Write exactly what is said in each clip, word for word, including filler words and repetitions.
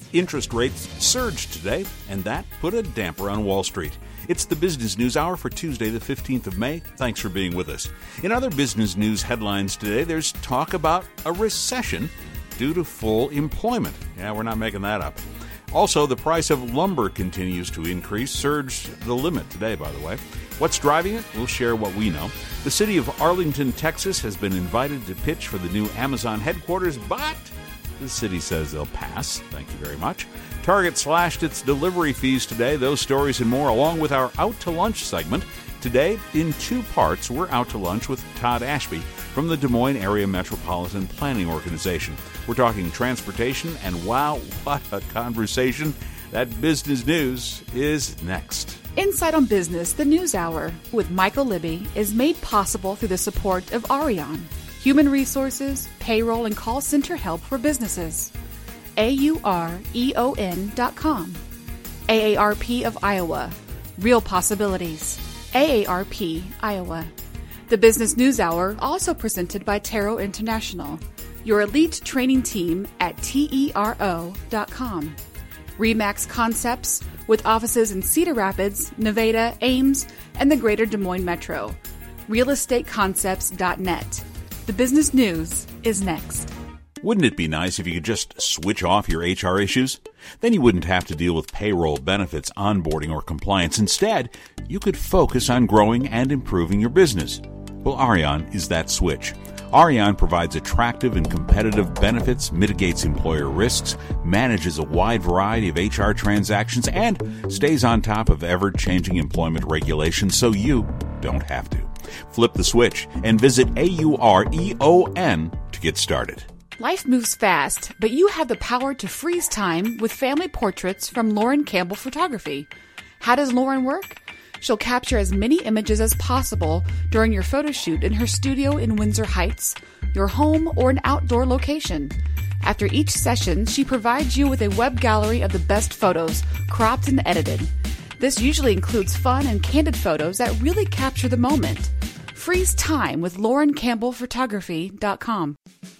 Interest rates surged today, and that put a damper on Wall Street. It's the Business News Hour for Tuesday, the fifteenth of May. Thanks for being with us. In other business news headlines today, there's talk about a recession due to full employment. Yeah, we're not making that up. Also, the price of lumber continues to increase, surged the limit today, by the way. What's driving it? We'll share what we know. The city of Arlington, Texas has been invited to pitch for the new Amazon headquarters, but the city says they'll pass. Thank you very much. Target slashed its delivery fees today. Those stories and more, along with our Out to Lunch segment. Today, in two parts, we're out to lunch with Todd Ashby from the Des Moines Area Metropolitan Planning Organization. We're talking transportation, and wow, what a conversation. That business news is next. Insight on Business, the News Hour, with Michael Libby, is made possible through the support of Arion, human resources, payroll, and call center help for businesses. A U R E O N dot com. A A R P of Iowa. Real possibilities. A A R P, Iowa. The Business News Hour, also presented by Taro International, your elite training team at T E R O dot com. Remax Concepts, with offices in Cedar Rapids, Nevada, Ames, and the greater Des Moines Metro. real estate concepts dot net. The business news is next. Wouldn't it be nice if you could just switch off your H R issues? Then you wouldn't have to deal with payroll, benefits, onboarding, or compliance. Instead, you could focus on growing and improving your business. Well, Arion is that switch. Arion provides attractive and competitive benefits, mitigates employer risks, manages a wide variety of H R transactions, and stays on top of ever-changing employment regulations so you don't have to. Flip the switch and visit A U R E O N to get started. Life moves fast, but you have the power to freeze time with family portraits from Lauren Campbell Photography. How does Lauren work? She'll capture as many images as possible during your photo shoot in her studio in Windsor Heights, your home, or an outdoor location. After each session, she provides you with a web gallery of the best photos, cropped and edited. This usually includes fun and candid photos that really capture the moment. Freeze time with Lauren Campbell Photography dot com.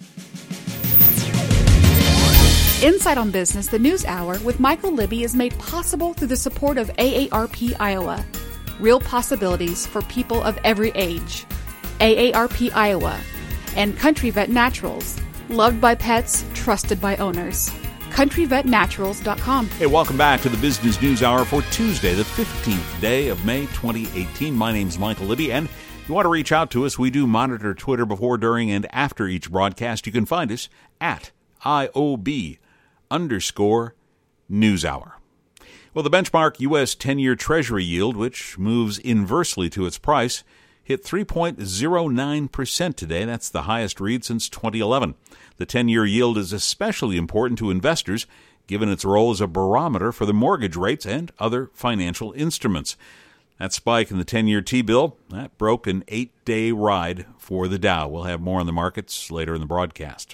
Insight on Business, the News Hour, with Michael Libby is made possible through the support of A A R P Iowa. Real possibilities for people of every age. A A R P Iowa. And Country Vet Naturals. Loved by pets, trusted by owners. country vet naturals dot com. Hey, welcome back to the Business News Hour for Tuesday, the fifteenth day of May twenty eighteen. My name's Michael Libby, and if you want to reach out to us, we do monitor Twitter before, during, and after each broadcast. You can find us at I O B underscore News Hour. Well, the benchmark U S ten-year Treasury yield, which moves inversely to its price, hit three point oh nine percent today. That's the highest read since twenty eleven. The ten-year yield is especially important to investors, given its role as a barometer for the mortgage rates and other financial instruments. That spike in the ten-year T-bill, that broke an eight-day ride for the Dow. We'll have more on the markets later in the broadcast.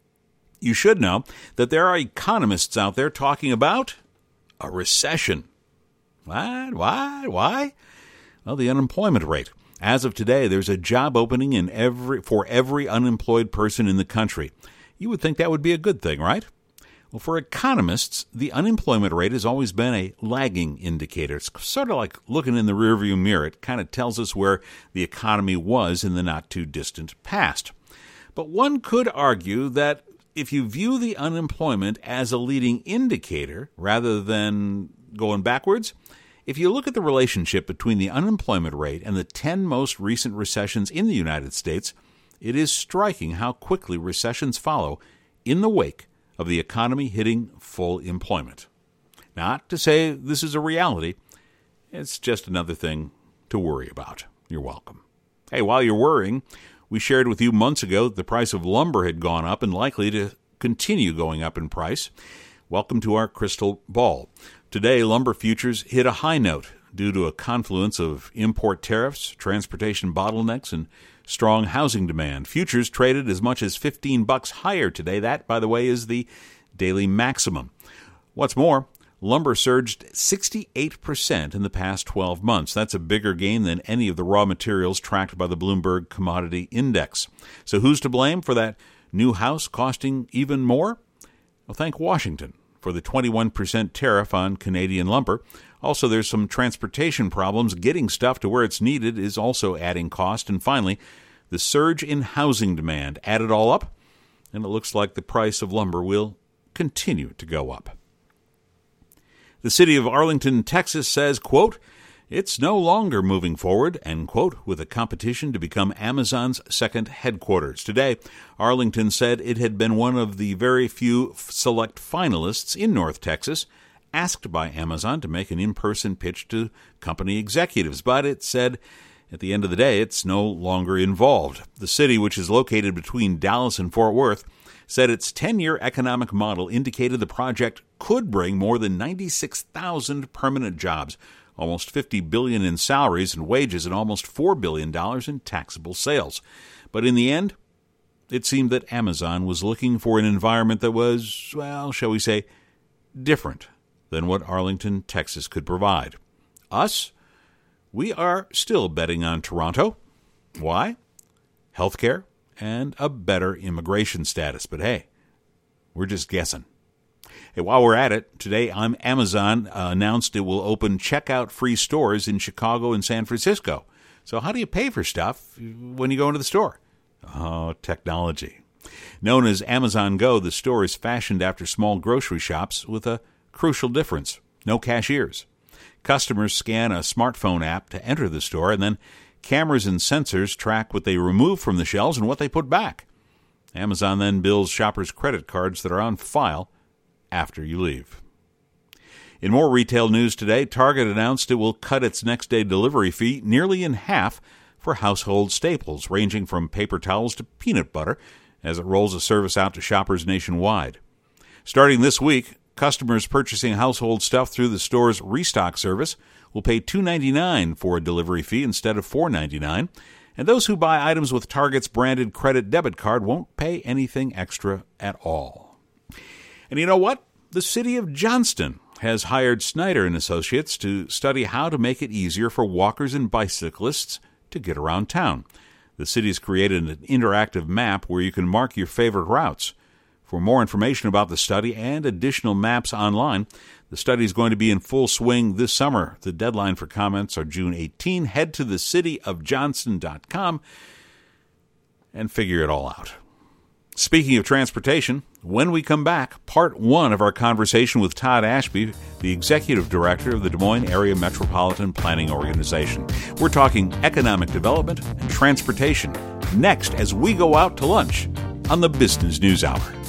You should know that there are economists out there talking about a recession. What? Why? Why? Well, the unemployment rate. As of today, there's a job opening in every for every unemployed person in the country. You would think that would be a good thing, right? Well, for economists, the unemployment rate has always been a lagging indicator. It's sort of like looking in the rearview mirror. It kind of tells us where the economy was in the not-too-distant past. But one could argue that if you view the unemployment as a leading indicator rather than going backwards, if you look at the relationship between the unemployment rate and the ten most recent recessions in the United States, it is striking how quickly recessions follow in the wake of the economy hitting full employment. Not to say this is a reality, it's just another thing to worry about. You're welcome. Hey, while you're worrying, we shared with you months ago that the price of lumber had gone up and likely to continue going up in price. Welcome to our crystal ball. Today, lumber futures hit a high note due to a confluence of import tariffs, transportation bottlenecks, and strong housing demand. Futures traded as much as fifteen bucks higher today. That, by the way, is the daily maximum. What's more, lumber surged sixty-eight percent in the past twelve months. That's a bigger gain than any of the raw materials tracked by the Bloomberg Commodity Index. So who's to blame for that new house costing even more? Well, thank Washington for the twenty-one percent tariff on Canadian lumber. Also, there's some transportation problems. Getting stuff to where it's needed is also adding cost. And finally, the surge in housing demand. Add it all up, and it looks like the price of lumber will continue to go up. The city of Arlington, Texas says, quote, it's no longer moving forward, end quote, with a competition to become Amazon's second headquarters. Today, Arlington said it had been one of the very few select finalists in North Texas asked by Amazon to make an in-person pitch to company executives, but it said at the end of the day it's no longer involved. The city, which is located between Dallas and Fort Worth, said its ten-year economic model indicated the project could bring more than ninety-six thousand permanent jobs, almost fifty billion dollars in salaries and wages, and almost four billion dollars in taxable sales. But in the end, it seemed that Amazon was looking for an environment that was, well, shall we say, different than what Arlington, Texas could provide. Us, we are still betting on Toronto. Why? Healthcare and a better immigration status. But hey, we're just guessing. Hey, while we're at it, today Amazon uh, announced it will open checkout-free stores in Chicago and San Francisco. So how do you pay for stuff when you go into the store? Oh, technology. Known as Amazon Go, the store is fashioned after small grocery shops with a crucial difference: no cashiers. Customers scan a smartphone app to enter the store, and then cameras and sensors track what they remove from the shelves and what they put back. Amazon then bills shoppers' credit cards that are on file after you leave. In more retail news today, Target announced it will cut its next-day delivery fee nearly in half for household staples, ranging from paper towels to peanut butter, as it rolls a service out to shoppers nationwide. Starting this week, customers purchasing household stuff through the store's restock service will pay two dollars and ninety-nine cents for a delivery fee instead of four dollars and ninety-nine cents, and those who buy items with Target's branded credit debit card won't pay anything extra at all. And you know what? The city of Johnston has hired Snyder and Associates to study how to make it easier for walkers and bicyclists to get around town. The city's created an interactive map where you can mark your favorite routes. For more information about the study and additional maps online, the study is going to be in full swing this summer. The deadline for comments are June eighteenth. Head to the city of johnston dot com and figure it all out. Speaking of transportation, when we come back, part one of our conversation with Todd Ashby, the Executive Director of the Des Moines Area Metropolitan Planning Organization. We're talking economic development and transportation next as we go out to lunch on the Business News Hour.